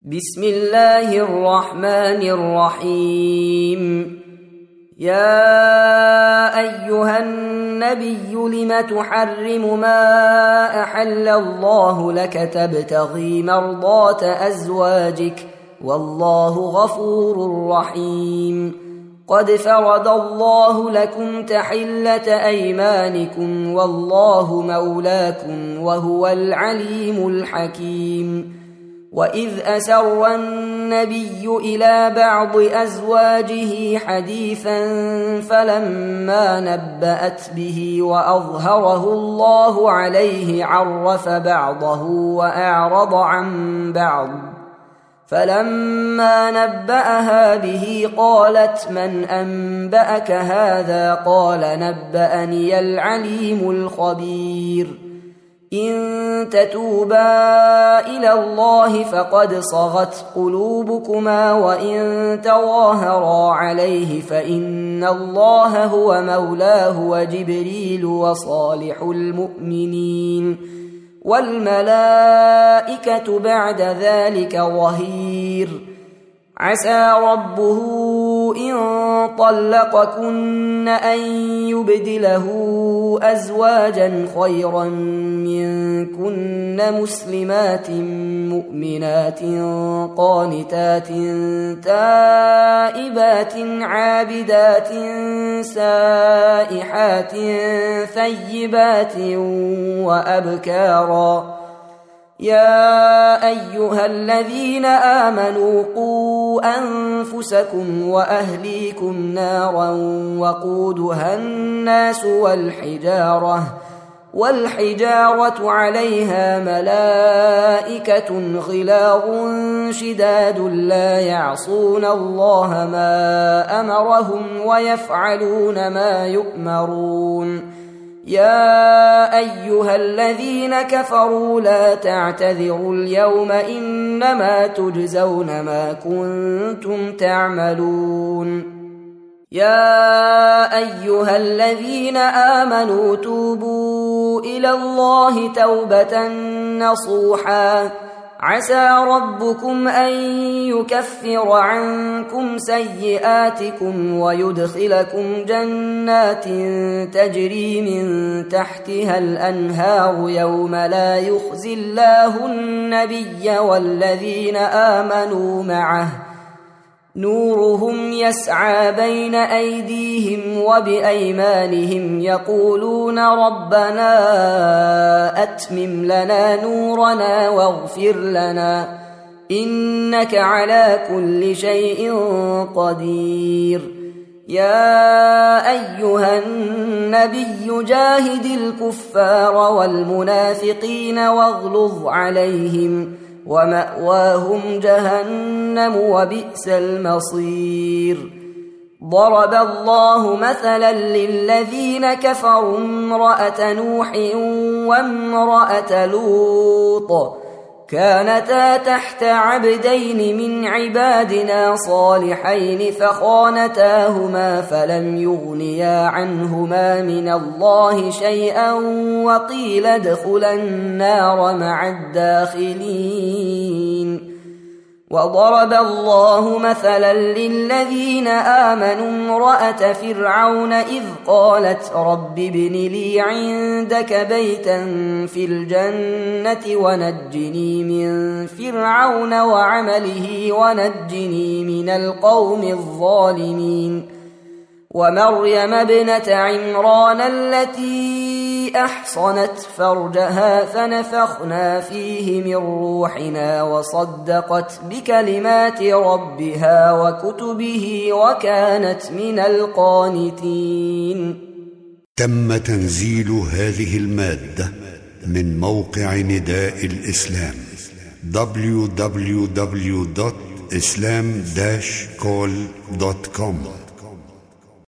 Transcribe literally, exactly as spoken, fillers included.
بسم الله الرحمن الرحيم. يا أيها النبي لم تحرم ما أحل الله لك تبتغي مرضات أزواجك والله غفور رحيم. قد فرض الله لكم تحلة أيمانكم والله مولاكم وهو العليم الحكيم. وإذ أسر النبي إلى بعض أزواجه حديثا فلما نبأت به وأظهره الله عليه عرف بعضه وأعرض عن بعض، فلما نبأها به قالت من أنبأك هذا؟ قال نبأني العليم الخبير. إن تتوبا إلى الله فقد صغت قلوبكما وإن تظاهرا عليه فإن الله هو مولاه وجبريل وصالح المؤمنين والملائكة بعد ذلك ظهير. عسى ربه إن طلقكن أن يبدله أزواجا خيرا منكن مسلمات مؤمنات قانتات تائبات عابدات سائحات ثيبات وأبكارا. يا أيها الذين آمنوا قوا أنفسكم وأهليكم نارا وقودها الناس والحجارة والحجارة عليها ملائكة غلاظ شداد لا يعصون الله ما أمرهم ويفعلون ما يؤمرون. يا أيها الذين كفروا لا تعتذروا اليوم إنما تجزون ما كنتم تعملون. يا أيها الذين آمنوا توبوا إلى الله توبة نصوحا عسى ربكم أن يكفر عنكم سيئاتكم ويدخلكم جنات تجري من تحتها الأنهار يوم لا يخزي الله النبي والذين آمنوا معه نورهم يسعى بين أيديهم وبأيمانهم يقولون ربنا أتمم لنا نورنا واغفر لنا إنك على كل شيء قدير. يا أيها النبي جاهد الكفار والمنافقين واغلظ عليهم ومأواهم جهنم وبئس المصير. ضرب الله مثلا للذين كفروا امرأة نوح وامرأة لوط كانتا تحت عبدين من عبادنا صالحين فخانتاهما فلم يغنيا عنهما من الله شيئا وقيل ادخلا النار مع الداخلين. وضرب الله مثلا للذين آمنوا امرأة فرعون إذ قالت رب ابن لي عندك بيتا في الجنة ونجني من فرعون وعمله ونجني من القوم الظالمين. ومريم ابنة عمران التي أحصنت فرجها فنفخنا فيه من روحنا وصدقت بكلمات ربها وكتبه وكانت من القانتين. تم تنزيل هذه المادة من موقع نداء الإسلام دبليو دبليو دبليو دوت إسلام داش كول دوت كوم.